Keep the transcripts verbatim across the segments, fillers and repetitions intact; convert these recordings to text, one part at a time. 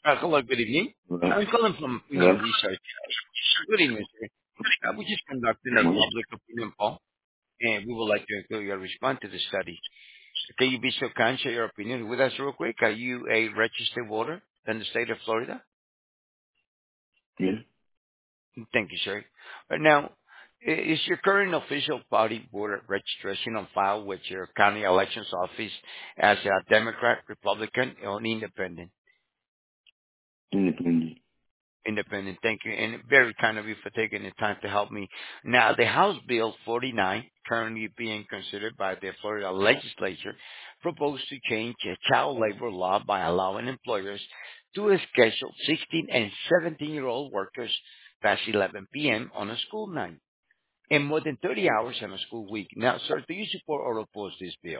Uh, hello, good evening. Hello? I'm calling from Hello? Premium Research. Good evening, sir. Uh, we just conducted a Hello? public opinion poll, and we would like to include your response to the study. Can you be so kind, share your opinion with us real quick? Are you a registered voter in the state of Florida? Yeah? Thank you, sir. Uh, Now, i- is your current official party voter registration on file with your county elections office as a Democrat, Republican, or independent? Independent. Independent. Thank you. And very kind of you for taking the time to help me. Now, the House Bill forty-nine, currently being considered by the Florida legislature, proposed to change a child labor law by allowing employers to schedule sixteen and seventeen-year-old workers past eleven p.m. on a school night and more than thirty hours on a school week. Now, sir, do you support or oppose this bill?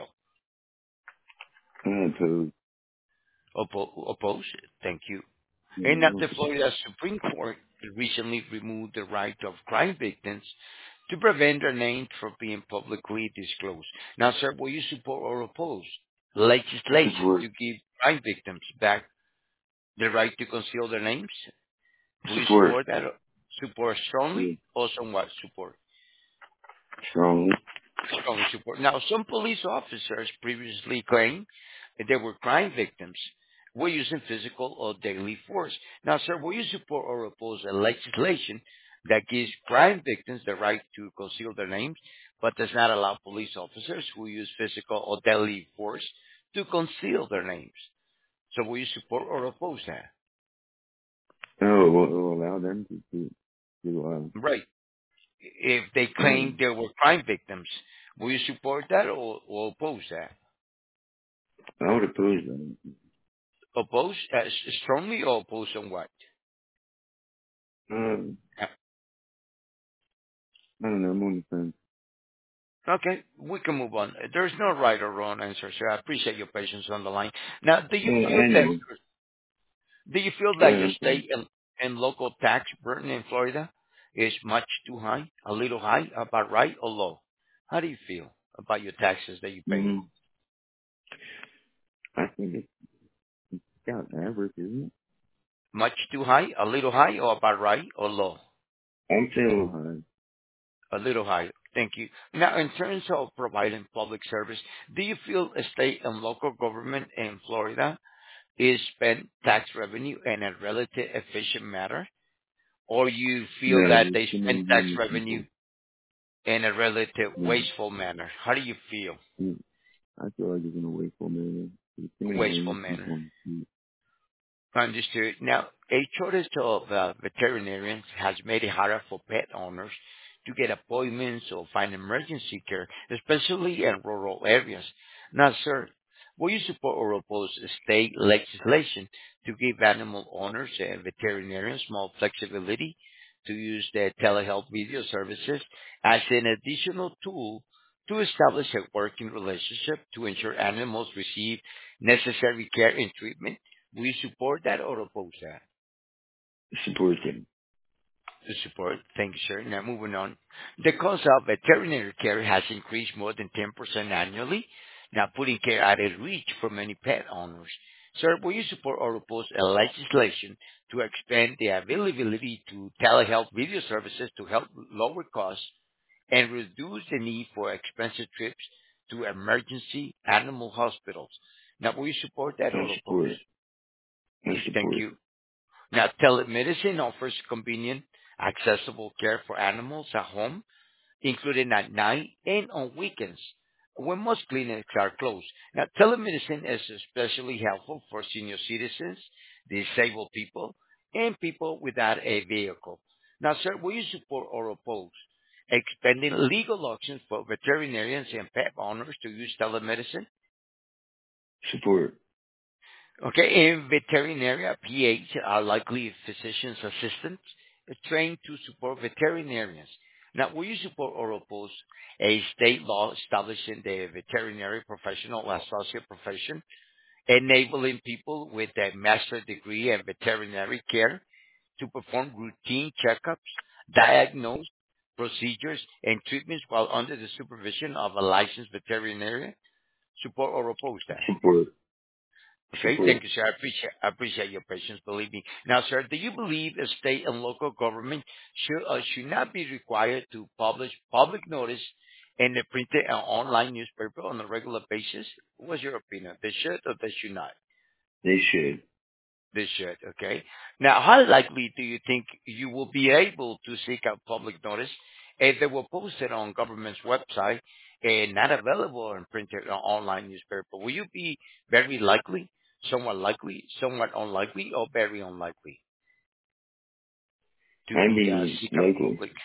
I oppose. Oppo- oppose? Thank you. And now Yeah. the Florida Supreme Court recently removed the right of crime victims to prevent their names from being publicly disclosed. Now, sir, will you support or oppose legislation Support. to give crime victims back the right to conceal their names? Will you Support. support that? Or support Yeah. strongly or somewhat support? Strongly. Strongly support. Now, some police officers previously claimed that they were crime victims were using physical or deadly force. Now, sir, will you support or oppose a legislation that gives crime victims the right to conceal their names, but does not allow police officers who use physical or deadly force to conceal their names? So will you support or oppose that? Oh, it will, it will allow them to, to, to um, Right. If they claim um, they were crime victims, will you support that or, or oppose that? I would oppose them. Oppose uh, s- strongly or oppose on what? Um, Uh, I don't know, I'm on the fence. Okay, we can move on. There's no right or wrong answer, sir. I appreciate your patience on the line. Now, do you Yeah, feel I that know. do you feel Go that ahead, your I'm sorry. state and, and local tax burden in Florida is much too high, a little high, about right or low? How do you feel about your taxes that you pay? Mm, I think it's about average, isn't Much too high, a little high, or about right or low? it? I'm saying a little high. A little high. Thank you. Now, in terms of providing public service, do you feel a state and local government in Florida is spend tax revenue in a relative efficient manner, or you feel No, that there's they too spend many tax young revenue people. in a relative Mm, wasteful manner? How do you feel? mm, I feel like it's in a wasteful manner. There's too many Wasteful homeless manner. people on the street. Understood. Now, a shortage of uh, veterinarians has made it harder for pet owners to get appointments or find emergency care, especially in rural areas. Now, sir, will you support or oppose state legislation to give animal owners and veterinarians more flexibility to use their telehealth video services as an additional tool to establish a working relationship to ensure animals receive necessary care and treatment? We support that or oppose that? Support them. To support. Thank you, sir. Now moving on. The cost of veterinary care has increased more than ten percent annually, now putting care out of reach for many pet owners. Sir, will you support or oppose a legislation to expand the availability to telehealth video services to help lower costs and reduce the need for expensive trips to emergency animal hospitals? Now, will you support that I or oppose? support it. I Thank support it. you. Now, telemedicine offers convenient, accessible care for animals at home, including at night and on weekends when most clinics are closed. Now, telemedicine is especially helpful for senior citizens, disabled people, and people without a vehicle. Now, sir, will you support or oppose expanding legal options for veterinarians and pet owners to use telemedicine? Support. Okay, in veterinaria, P H are likely physician's assistants uh, trained to support veterinarians. Now, will you support or oppose a state law establishing the veterinary professional associate profession, enabling people with a master's degree in veterinary care to perform routine checkups, diagnose procedures, and treatments while under the supervision of a licensed veterinarian? Support or oppose that? Support. Okay, Support. thank you, sir. I appreciate I appreciate your patience. Believe me. Now, sir, do you believe a state and local government should or should not be required to publish public notice in the printed and online newspaper on a regular basis? What's your opinion? They should or they should not? They should. They should. Okay. Now, how likely do you think you will be able to seek out public notice if they were posted on government's website and not available in printed or online newspaper? Will you be very likely, somewhat likely, somewhat unlikely, or very unlikely to I be uh, mean, seek out likely. public?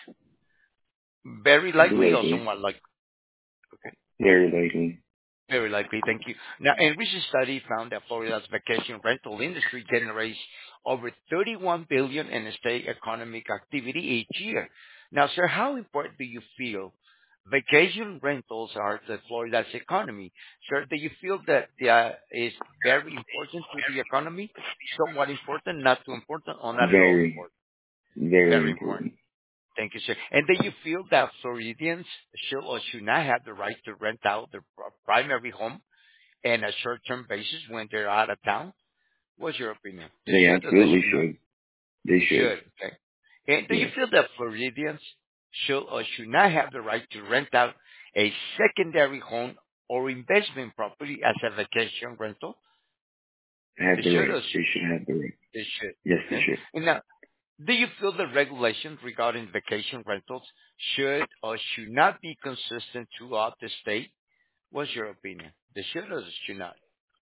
Very Be likely or likely. somewhat likely? Okay. Very likely. Very likely. Thank you. Now, a recent study found that Florida's vacation rental industry generates over thirty-one billion dollars in state economic activity each year. Now, sir, how important do you feel vacation rentals are to Florida's economy? Sir, do you feel that uh, is very important to the economy? Somewhat important, not too important, or not at all Very, important? very Very important. important. Thank you, sir. And do you feel that Floridians should or should not have the right to rent out their pri- primary home and a short-term basis when they're out of town? What's your opinion? They They should or they absolutely should not? should. They should. Should. Okay. And do you Yes. feel that Floridians should or should not have the right to rent out a secondary home or investment property as a vacation rental? Have They the should right. or They should should have the right. they should. Yes, they Okay. should. And now, do you feel the regulations regarding vacation rentals should or should not be consistent throughout the state? What's your opinion? They should or they should not?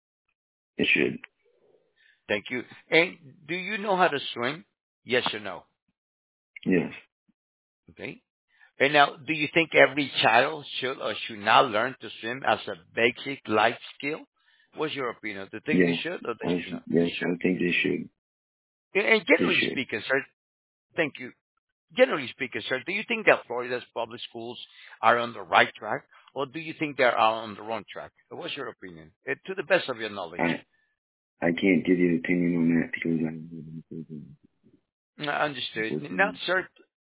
It should. Thank you. And do you know how to swim? Yes or no? Yes. Okay. And now, do you think every child should or should not learn to swim as a basic life skill? What's your opinion? Do you think they Yes. should or they I, should not? They yes, should. I think they should. And and They generally should. speaking, sir, thank you. Generally speaking, sir, do you think that Florida's public schools are on the right track, or do you think they are on the wrong track? What's your opinion? Uh, To the best of your knowledge. I I can't give you an opinion on that because I don't live in the prison, Uh, Understood. Now, unfortunately. sir,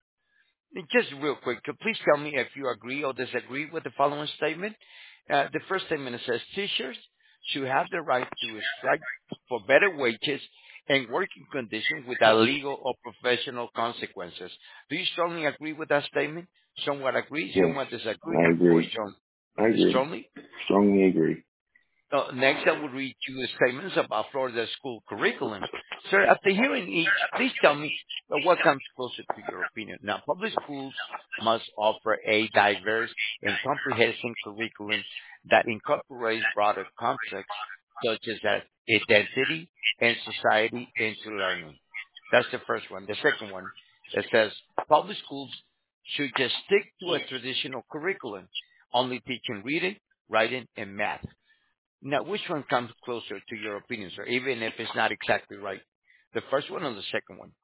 just real quick, uh, please tell me if you agree or disagree with the following statement. Uh, the first statement says teachers should have the right to strike for better wages and working conditions without legal or professional consequences. Do you strongly agree with that statement? Somewhat agree, Yes, somewhat disagree, I or agree. strong, I agree. strongly? Strongly agree. Uh, next, I will read you the statements about Florida school curriculums. Sir, after hearing each, please tell me uh, what comes closer to your opinion. Now, public schools must offer a diverse and comprehensive curriculum that incorporates broader concepts such as that identity and society into learning. That's the first one. The second one, it says public schools should just stick to a traditional curriculum, only teaching reading, writing, and math. Now, which one comes closer to your opinion, sir, even if it's not exactly right? The first one or the second one?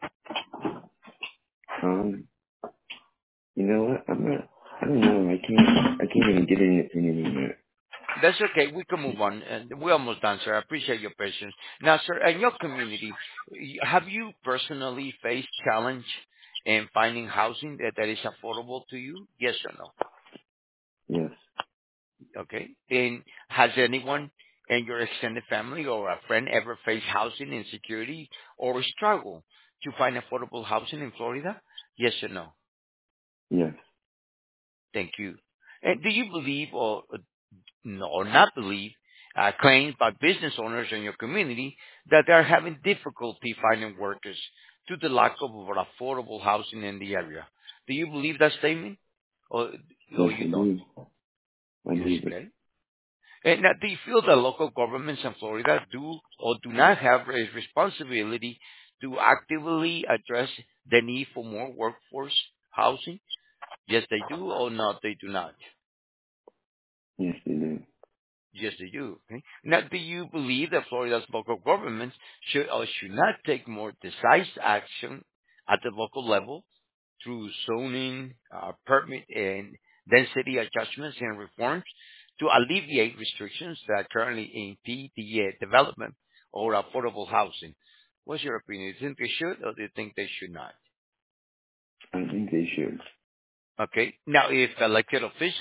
Um, you know what? I'm not. I don't know. I can't. I can't even get any opinion on that. That's okay. We can move on. And we're almost done, sir. I appreciate your patience. Now, sir, in your community, y- have you personally faced challenge in finding housing that, that is affordable to you? Yes or no? Yes. Okay. And has anyone in your extended family or a friend ever faced housing insecurity or struggle to find affordable housing in Florida? Yes or no? Yes. Thank you. And do you believe or no, or not believe uh, claims by business owners in your community that they are having difficulty finding workers due to the lack of affordable housing in the area? Do you believe that statement, or Yes, or you I don't? do. I Yes, believe it. okay. And now, do you feel that local governments in Florida do or do not have a responsibility to actively address the need for more workforce housing? Yes, they do, or not, they do not. Yes, they do. Yes, they do. Okay. Now, do you believe that Florida's local governments should or should not take more decisive action at the local level through zoning, uh, permit, and density adjustments and reforms to alleviate restrictions that currently impede the uh, development or affordable housing? What's your opinion? Do you think they should or do you think they should not? I think they should. Okay. Now, if elected officials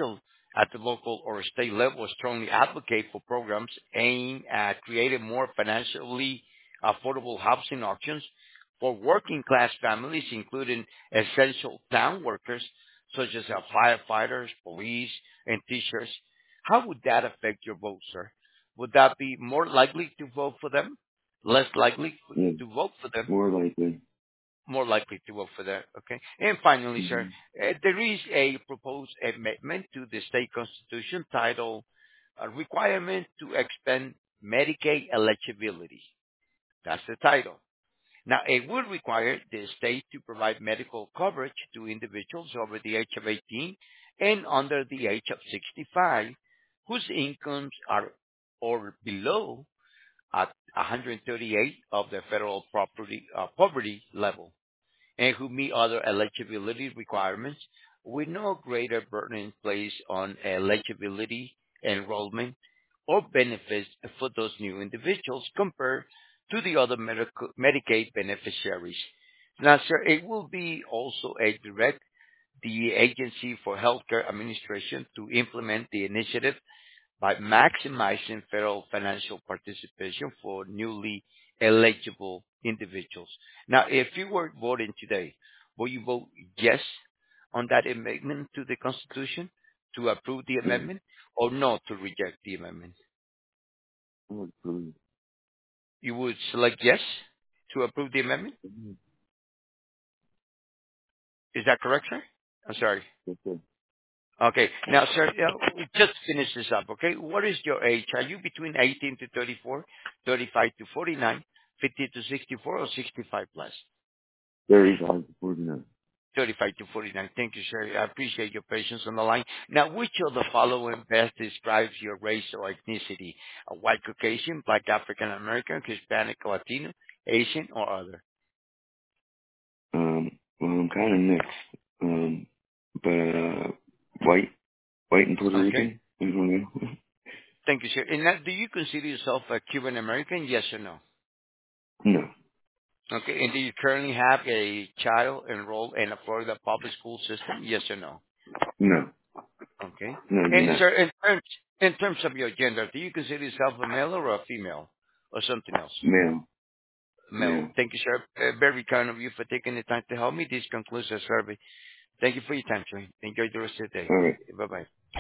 at the local or state level strongly advocate for programs aimed at creating more financially affordable housing options for working class families, including essential town workers such as uh, firefighters, police, and teachers. How would that affect your vote, sir? Would that be more likely to vote for them? Less likely Yeah, to vote for them? more likely. More likely to vote for that. Okay. And finally, sir, Mm-hmm. uh, there is a proposed amendment to the state constitution titled uh, Requirement to Expand Medicaid Eligibility. That's the title. Now, it would require the state to provide medical coverage to individuals over the age of eighteen and under the age of sixty-five whose incomes are or below at one hundred thirty-eight of the federal property, uh, poverty level and who meet other eligibility requirements with no greater burden placed on eligibility, enrollment, or benefits for those new individuals compared to the other medical, Medicaid beneficiaries. Now, sir, it will be also a direct the Agency for Healthcare Administration to implement the initiative by maximizing federal financial participation for newly eligible individuals. Now, if you were voting today, will you vote yes on that amendment to the Constitution to approve the Yeah, amendment or no to reject the amendment? I would approve. You would select yes to approve the amendment? Mhm. Is that correct, sir? I'm sorry. Yes, sir. Okay. Now, sir, uh, we just finish this up, okay? What is your age? Are you between eighteen to thirty-four, thirty-five to forty-nine, fifty to sixty-four, or sixty-five plus? thirty-five to forty-nine. thirty-five to forty-nine. Thank you, sir. I appreciate your patience on the line. Now, which of the following best describes your race or ethnicity? A white Caucasian, black African American, Hispanic, Latino, Asian, or other? Um, well, I'm kind of mixed. Um, but, uh, white, white and Puerto Okay. Rican. I don't know. Thank you, sir. And now, do you consider yourself a Cuban American? Yes or no? No, Okay. And do you currently have a child enrolled in a Florida public school system? Yes or no? no, Okay. no, you're And not. sir, in terms in terms of your gender, do you consider yourself a male or a female or something else? Male, Male. male. Thank you, sir. Uh, very kind of you for taking the time to help me. This concludes the survey. Thank you for your time, sir. Enjoy the rest of the day. All right. Bye bye.